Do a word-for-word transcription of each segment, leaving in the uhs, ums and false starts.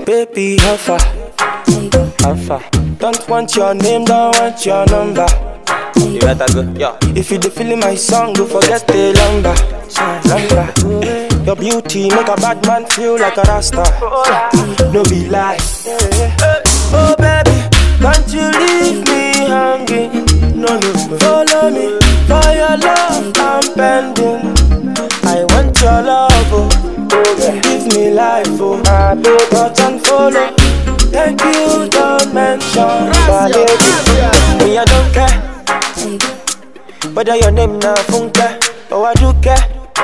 Baby, how far? How far? Don't want your name, don't want your number. You better go, yeah. If you dey feeling my song, don't forget the lumber. Lumber. Your beauty make a bad man feel like a rasta. No be lie. Oh baby, can't you leave me hanging? No, no, follow me for your love. I'm pending. I want your love, oh. Give me life, oh. I do touch and follow. Thank you, don't mention Valerie. Me, I don't care whether your name na Funke or I do care.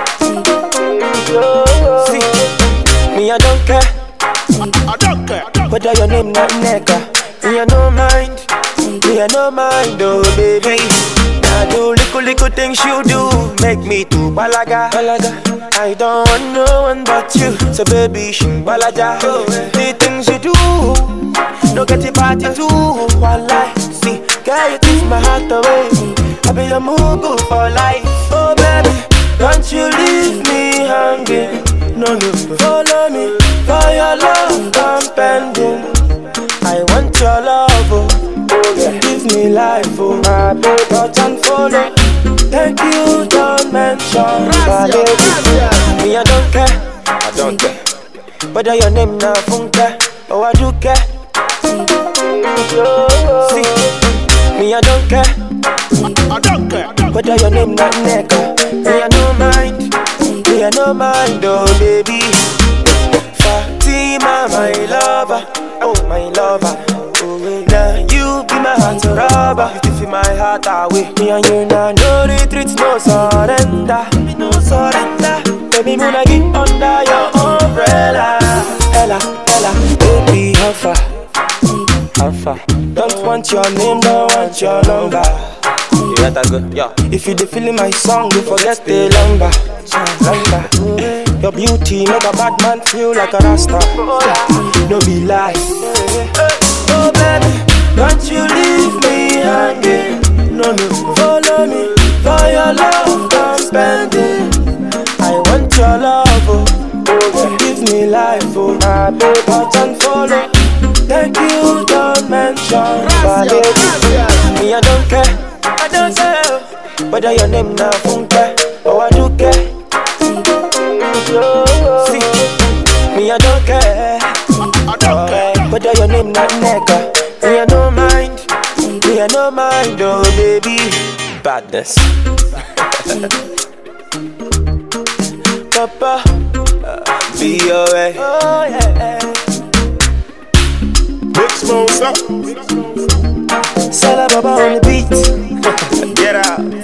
See, me, I don't care. I don't care whether your name na Neka. Me, I no mind. Me, I no mind, oh baby. I do little little things you do make me too balaga. Balaga. I don't want no one but you, so baby, shing balaja. The things you do, no get it party too. One life, see, girl, you take my heart away. I be your mugu for life. Oh baby, don't you leave me hanging. No, no, follow me for your love. I'm pending. I want your love, oh. Give me life, oh. I be touch and follow. Thank you, don't mention Valerie. Me, I don't care. I don't care whether your name na Funke or I do care. See, me, I don't care. I don't care whether your name na Neka. Me, I no mind. Me, I no mind, oh baby. Fatima, my lover. Oh, my lover. Now you be my heart rubber. You feel my heart away. Me and you now no retreat, no surrender. No surrender. Baby, me na get under your umbrella. Ella, Ella, baby, how far? How far? Don't want your name, don't want your number. You better go, yeah. If you dey feeling my song, don't forget the lumber. Lumber. Your beauty make a bad man feel like a rasta. No be lie. Oh baby, don't you leave me hanging. No, no, follow me for your love. I'm spending. I want your love, oh. Give me life, oh. I do touch and follow. Thank you, don't mention Valerie. Me, I don't care. I don't care whether your name na Funke or I do care. See, me, I don't care. I don't care whether your name na Neka. Me, I no mind. Me, I no mind, oh baby. Badness. Papa, uh, be your way. Oh yeah. Big Smosa. Sala Baba on the beat. Get out.